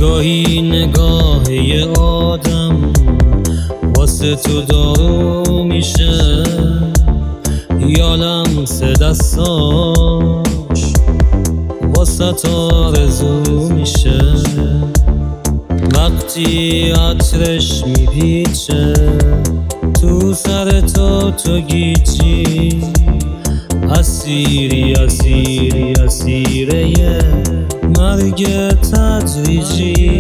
گاهی نگاه یه آدم واسه تو دارو میشه، یا لمس دستاش واسه تو آرزو میشه. وقتی عطرش میپیچه تو سر تو گیجی، اسیری اسیری اسیره یه مرگ تدریجی.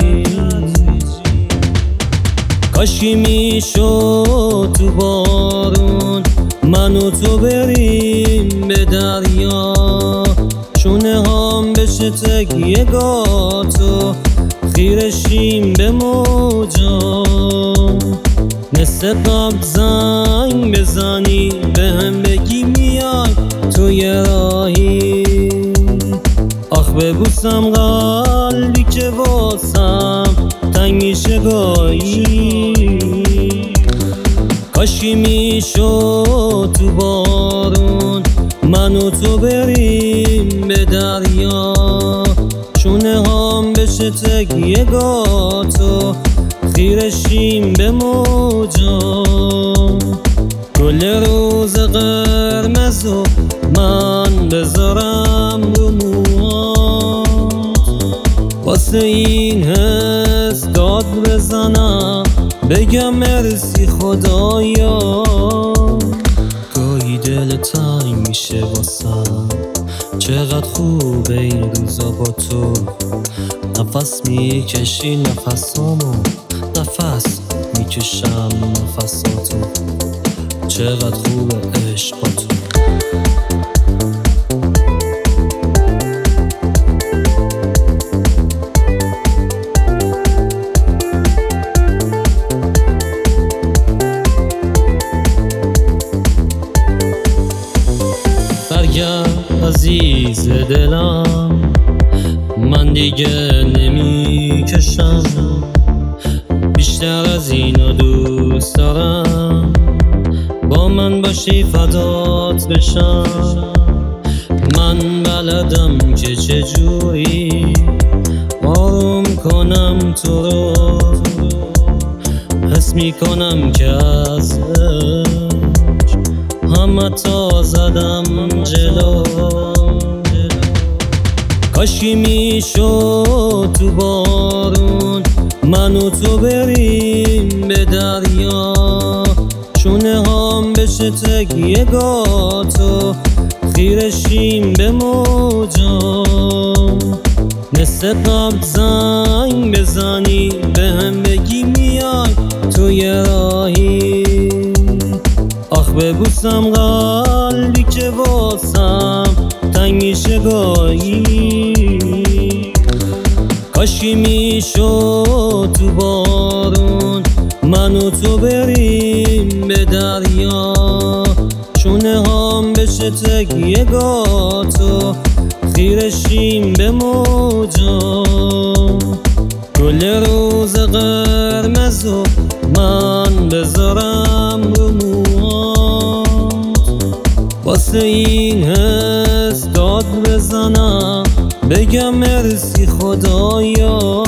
کاشکی میشد تو بارون من و تو بریم به دریا، شونه هم بشه تکیه گاتو خیرشیم به موجا. مثل قبل زنگ بزنی بهم بگی میای تو یه راهی، آخ ببوسم قلبی که واسم تنگ میشه گاهی. کاشکی میشد تو بارون من و تو بریم به دریا، شونه هم بشه تکیه گاتو خیرشیم به موجا. گل روز قرمزو من بذارم رو موهات، واسه این حس داد بزنم بگم مرسی خدایا. گاهی دل تنگ میشه واسم، چقدر خوبه این روزا با تو. نفس میکشی نفسامو، نفس میکشم نفساتو. چقدر خوبه عشق با تو. برگرد عزیز دلم، من دیگه نمیکشم، بیشتر از اینا دوست دارم با من باشی فدات بشم. من بلدم که چجوری آروم کنم تو رو، حس میکنم که از همه تا زدم جلو. کاشکی میشد تو بارون من و تو بریم به دریا، شونه هم بشه تکیه گاتو خیرشیم به موجا. مثل قبل زنگ بزنی بهم بگی میای تو یه راهی، آخ ببوسم قلبی که واسم تنگ میشه گاهی. کاشکی میشد تو بارون من و تو بریم به دریا، شونه هم بشه تکیه گاتو خیرشیم به موجا. گل روز قرمزو من بذارم رو موهات، واسه این حس داد بزنم بگم مرسی خدایا.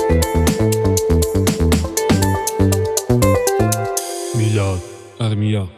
میلاد ارمیا.